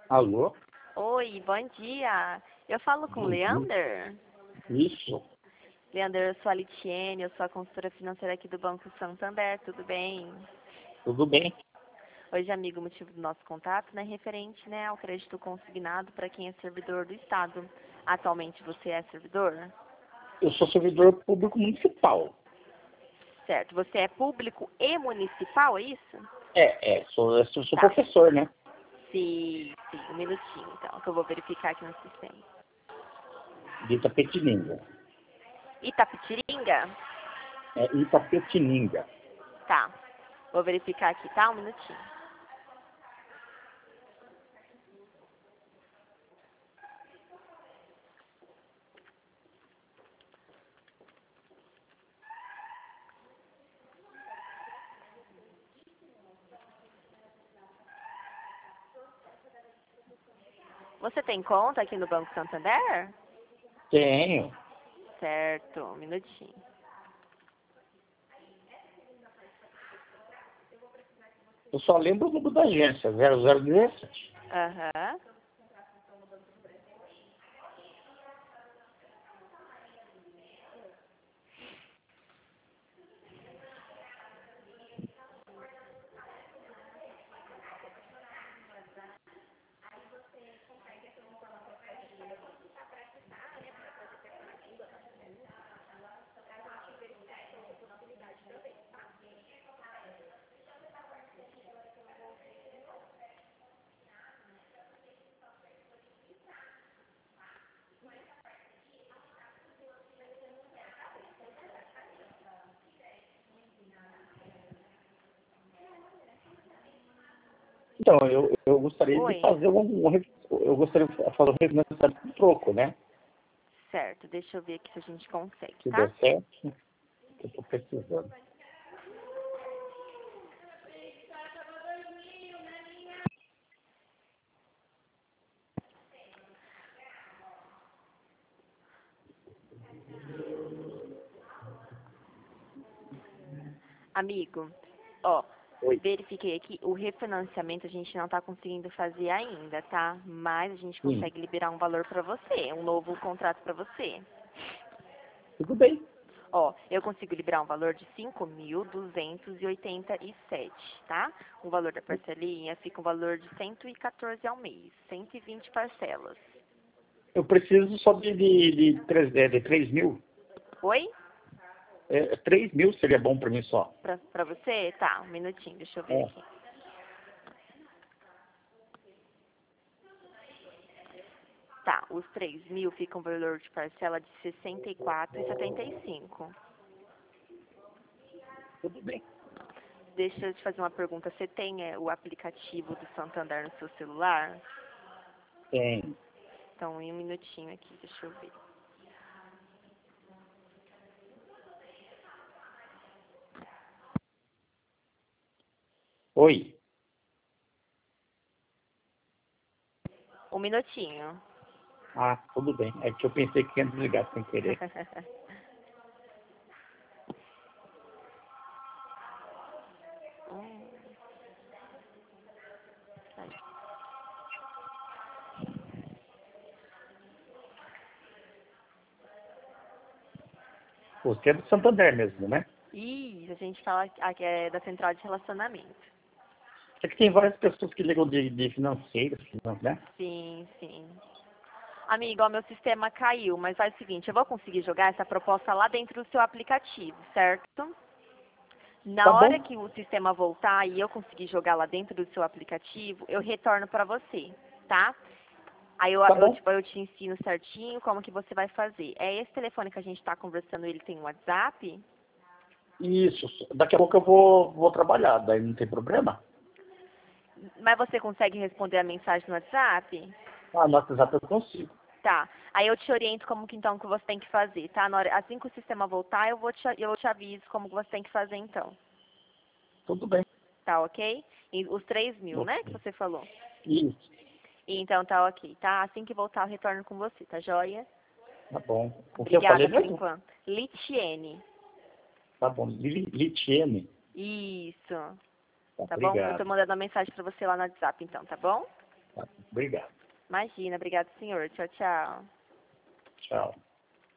Alô? Oi, bom dia. Eu falo com o Bom dia. Leander. Isso, Leander, eu sou a Litiene, eu sou a consultora financeira aqui do Banco Santander, tudo bem? tudo bem? Hoje, amigo, o motivo do nosso contato, né, referente, né, ao crédito consignado para quem é servidor do Estado. Atualmente você é servidor? Eu sou servidor público municipal. Certo. Você é público e municipal, é isso? Sou Tá. professor, né? Sim, um minutinho, então, que eu vou verificar aqui no sistema. De Itapetininga. Itapetiringa? É Itapetininga. Tá. Vou verificar aqui, tá? Um minutinho. Você tem conta aqui no Banco Santander? Tenho. Certo, um minutinho. Eu só lembro o número da agência, 0017. Aham. Então, eu gostaria de Oi. fazer eu gostaria de fazer um refinanciamento com troco, né? Certo, deixa eu ver aqui se a gente consegue, Se tá? der certo, eu estou precisando. Amigo, ó, Oi. verifiquei aqui, o refinanciamento a gente não tá conseguindo fazer ainda, tá? Mas a gente Sim, consegue liberar um valor pra você, um novo contrato pra você. tudo bem. Ó, eu consigo liberar um valor de 5.287, tá? O valor da parcelinha fica um valor de 114 ao mês, 120 parcelas. Eu preciso só de 3 mil. Oi? 3 mil seria bom para mim só. Pra você? Tá, um minutinho, deixa eu ver É. aqui. Tá, os 3.000 ficam um valor de parcela de 64,75. Tudo bem. Deixa eu te fazer uma pergunta. Você tem o aplicativo do Santander no seu celular? Tem. Então, em um minutinho aqui, deixa eu ver. Oi. Um minutinho. Ah, tudo bem. É que eu pensei que ia desligar sem querer. Hum, aí. Você é do Santander mesmo, né? Ih, a gente fala aqui é da central de relacionamento. É que tem várias pessoas que ligam de financeiras, né? Sim, sim. Amigo, ó, meu sistema caiu, mas faz o seguinte, eu vou conseguir jogar essa proposta lá dentro do seu aplicativo, certo? Tá Na hora bom, que o sistema voltar e eu conseguir jogar lá dentro do seu aplicativo, eu retorno para você, tá? Aí tá bom. eu te ensino certinho como que você vai fazer. É esse telefone que a gente está conversando, ele tem um WhatsApp? Isso. Daqui a pouco eu vou trabalhar, daí não tem problema? Mas você consegue responder a mensagem no WhatsApp? Ah, no WhatsApp eu consigo. Tá. Aí eu te oriento como que então que você tem que fazer, tá? Assim que o sistema voltar, eu te aviso como que você tem que fazer então. Tudo bem. Tá ok? E os 3.000, né, que Ok. você falou. Isso. Então tá ok, tá? Assim que voltar eu retorno com você, tá joia? Tá bom. O que eu falei Obrigada por mesmo? enquanto. Litiene. Tá bom. Litiene. Isso. Tá, Tá bom? Eu tô obrigado. mandando uma mensagem pra você lá no WhatsApp então, tá bom? Tá, obrigado. Imagina, obrigado, senhor. Tchau, tchau. Tchau.